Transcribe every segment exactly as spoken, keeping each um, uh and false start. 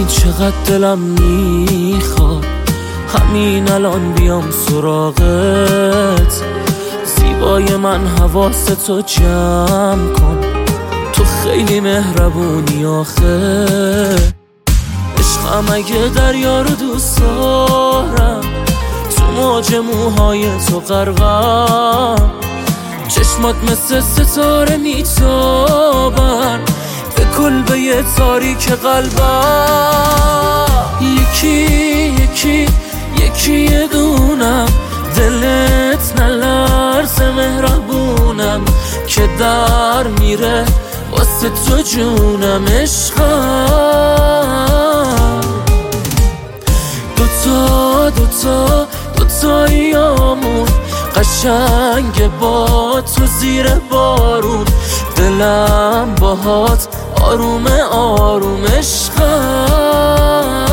میدونی چقدر دلم میخواد همین الان بیام سراغت. زیبای من حواستو جمع کن، تو خیلی مهربونی آخه. عشقم اگه دریا رو دوست دارم، تو موج موهای تو غرقم. چشمات مثل ستاره میتابن به کلبه تاریک قلبم. یکی یکی یکی یه دونم، دلت نلرزه مهربونم که در میره واسه تو جونم. عشقم دوتا دوتا دوتاییامون قشنگ با تو زیر بارون. دلم باهات آروم آروم. عشقم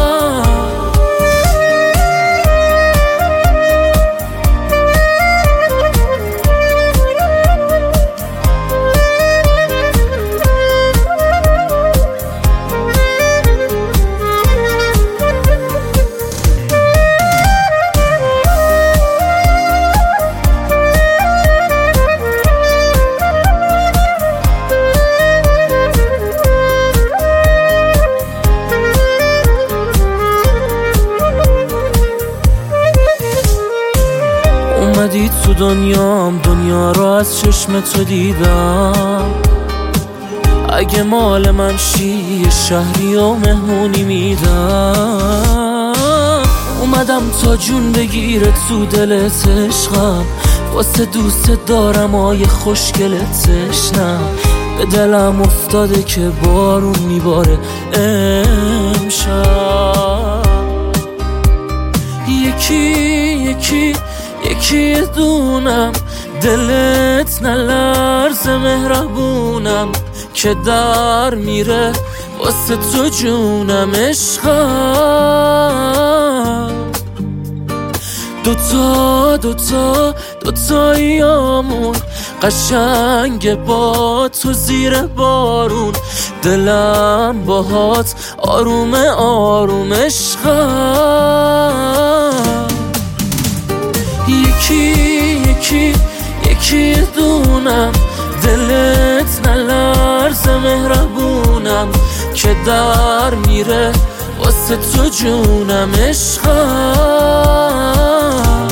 اومدی تو دنیام، دنیا رو از چشم تو دیدم. اگه مال من شی شهری و مهمونی میدم. اومدم تا جون بگیره تو دلت عشقم، واسه دوست دارم آیه خوشگلت تشنم. به دلم افتاده که بارون میباره امشب. یکی یکی یکی دونم، دلت نلرزه مهربونم که در میره واسه تو جونم. عشقم دوتا دوتا دوتاییامون قشنگ با تو زیر بارون. دلم باهات آروم آروم. عشقم یکی یکی یکی دونم، دلت نلرزه مهربونم که در میره واسه تو جونم. عشقم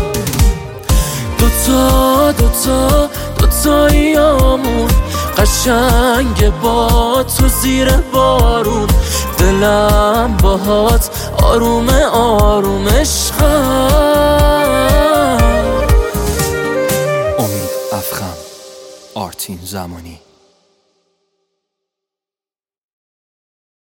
دوتا دوتا دوتاییامون قشنگ با تو زیر بارون. دلم باهات آروم آروم. عشقم آرتین زمانی.